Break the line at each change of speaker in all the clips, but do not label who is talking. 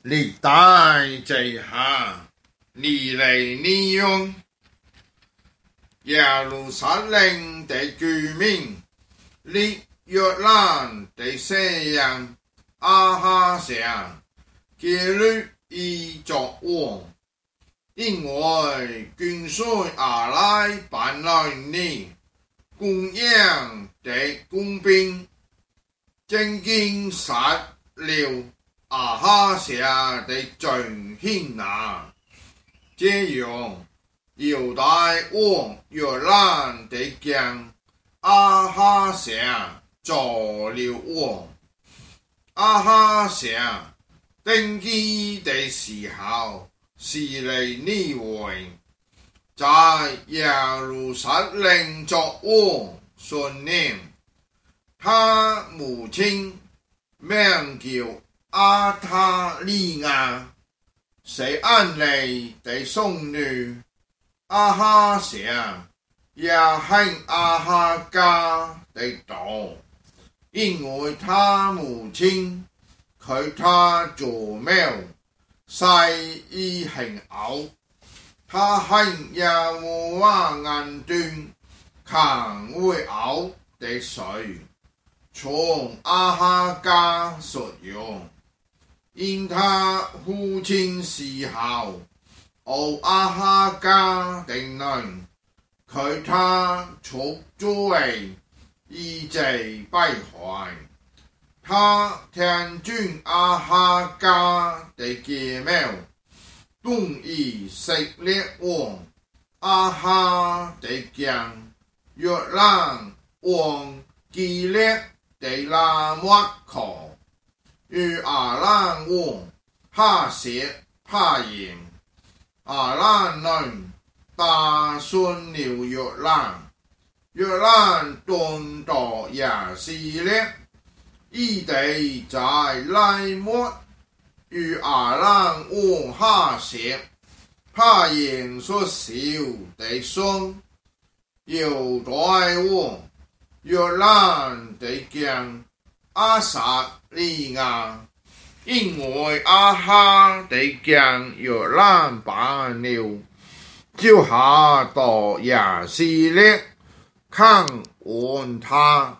历代志下，尼尼尼用耶路撒冷的居民，立约兰的西人阿哈谢耶律伊作王，因为军队而来搬来你供养的工兵，正经杀了阿哈谢的罪行啊！这样犹大王约兰的将阿哈谢做了王。阿哈谢登基的时候是尼尼微，在耶路撒冷作王3年。他母亲名叫阿塔利亚，是安利的孙女。阿哈谢也恨阿哈家的道，因为他母亲拒他做庙，誓意行偶。他恨耶和华眼中看为偶的水，从阿哈家所用。因他父亲死后，阿哈家的人拒他出作为以致败坏。他听准阿哈家的计谋，动以色列王阿哈的将约兰王基列的拉莫克与阿兰王哈谢帕延。阿兰人打顺了约兰，约兰遁到亚斯列，以地在拉末与阿兰王哈谢帕延所生的孙犹大王约兰的将阿撒利亚，因为阿哈的将约兰办了，就下到亚斯列看问他。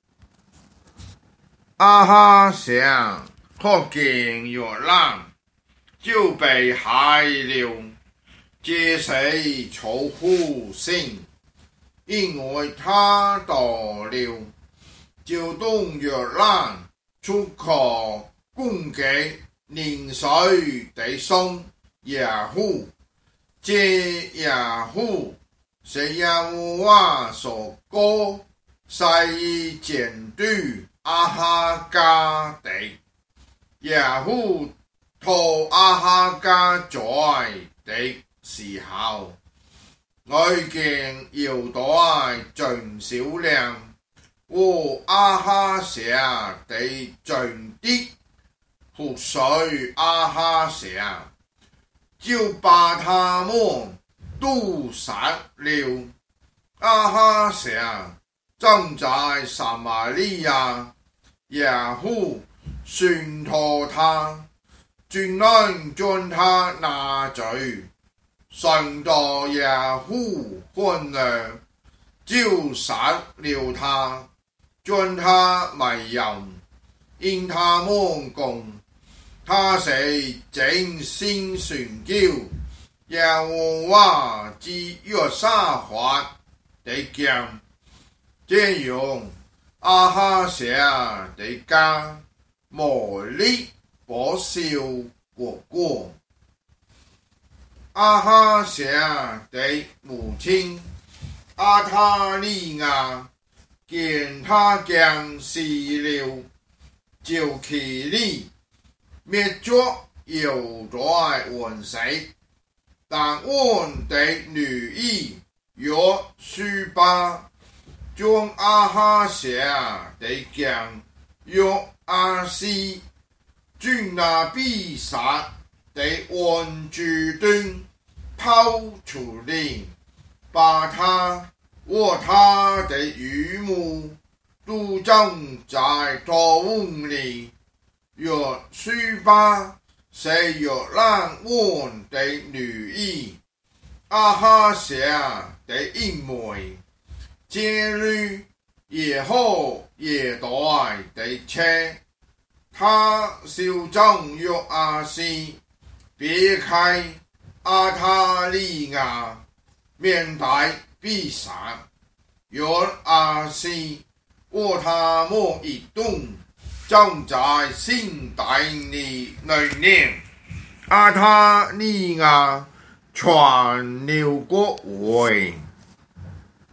阿哈谢看见约兰，就被害了，这是仇富心，因为他到了，就动约兰出口供给宁水的孙耶户。这耶户是耶和华所膏使监督阿哈家的。耶户讨阿哈家罪的时候，外见犹大尽小量和阿哈谢的尽的覆水阿哈谢，就把他们都杀了。阿哈谢正在撒玛利亚，耶户寻讨他，军人将他拿罪，上到耶户昏了，就杀了他，将他埋葬。因他们讲他是真心寻求耶和华之约沙法的将。这样阿哈谢的家无力保守国国。阿哈谢的母亲阿塔利亚见他将死了，就起立灭绝犹大王室，但王的女儿约书巴将阿哈谢的将约阿西军拿比萨的王居盾抛出来，把他和他的渔母都葬在土里。约书巴是约兰王的女儿阿哈夏的一妹，接律耶后耶代的妻。他修正约阿西，别开阿塔利亚，面带必杀。约阿西和他们一同正在新代里内念。阿塔利亚传流国位。